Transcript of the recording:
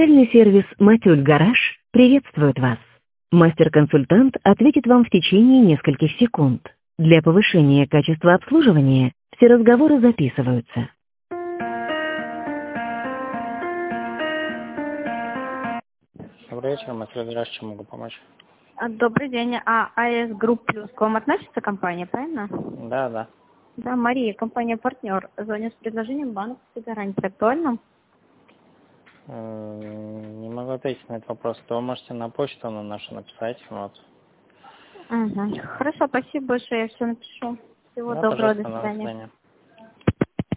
Мобильный сервис «Матюль Гараж» приветствует вас. Мастер-консультант ответит вам в течение нескольких секунд. Для повышения качества обслуживания все разговоры записываются. Добрый вечер, Матюль Гараж, чем могу помочь? Добрый день. АС Групп Плюс к вам относится компания, правильно? Да. Да, Мария, компания-партнер. Звоню с предложением банковской гарантии. Актуально? Не могу ответить на этот вопрос. То вы можете на почту на нашу написать. Вот. Угу. Хорошо, спасибо большое, я все напишу. Всего Да, доброго, до пожалуйста, на свидания. свидание.